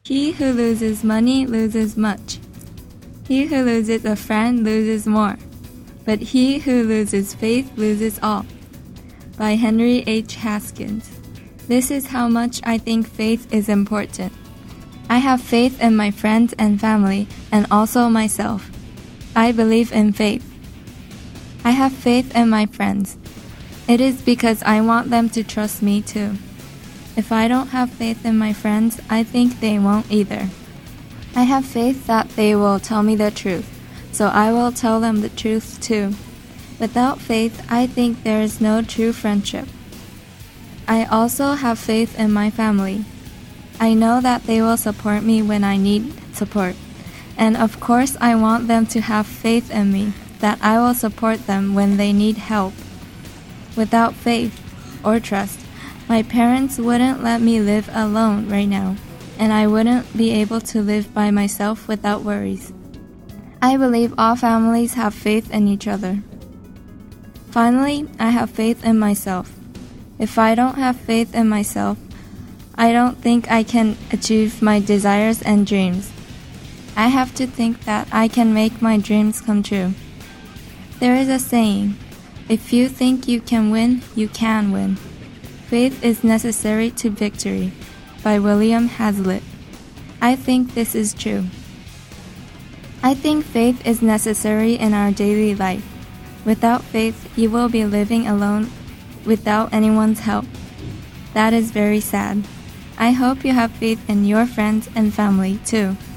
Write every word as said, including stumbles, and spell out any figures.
He who loses money loses much. He who loses a friend loses more. But he who loses faith loses all. By Henry H. Haskins. This is how much I think faith is important. I have faith in my friends and family, and also myself. I believe in faith. I have faith in my friends. It is because I want them to trust me too. If I don't have faith in my friends, I think they won't either. I have faith that they will tell me the truth, so I will tell them the truth too. Without faith, I think there is no true friendship. I also have faith in my family. I know that they will support me when I need support. And of course, I want them to have faith in me, that I will support them when they need help. Without faith or trust, my parents wouldn't let me live alone right now, and I wouldn't be able to live by myself without worries. I believe all families have faith in each other. Finally, I have faith in myself. If I don't have faith in myself, I don't think I can achieve my desires and dreams. I have to think that I can make my dreams come true. There is a saying, if you think you can win, you can win. Faith is necessary to victory, by William Hazlitt. I think this is true. I think faith is necessary in our daily life. Without faith, you will be living alone without anyone's help. That is very sad. I hope you have faith in your friends and family too.